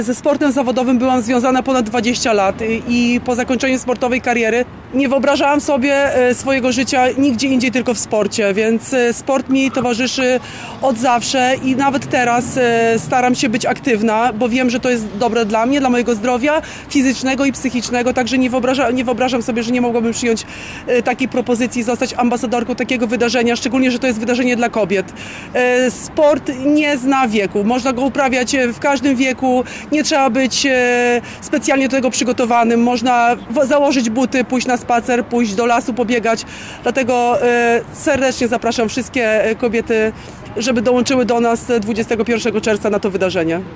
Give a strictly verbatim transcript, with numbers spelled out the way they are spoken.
Ze sportem zawodowym byłam związana ponad dwadzieścia lat i po zakończeniu sportowej kariery nie wyobrażałam sobie swojego życia nigdzie indziej, tylko w sporcie, więc sport mi towarzyszy od zawsze i nawet teraz staram się być aktywna, bo wiem, że to jest dobre dla mnie, dla mojego zdrowia fizycznego i psychicznego, także nie, wyobraża, nie wyobrażam sobie, że nie mogłabym przyjąć takiej propozycji, zostać ambasadorką takiego wydarzenia, szczególnie, że to jest wydarzenie dla kobiet. Sport nie zna wieku, można go uprawiać w każdym wieku, nie trzeba być specjalnie do tego przygotowanym, można założyć buty, pójść na spacer, pójść do lasu, pobiegać. Dlatego serdecznie zapraszam wszystkie kobiety, żeby dołączyły do nas dwudziestego pierwszego czerwca na to wydarzenie.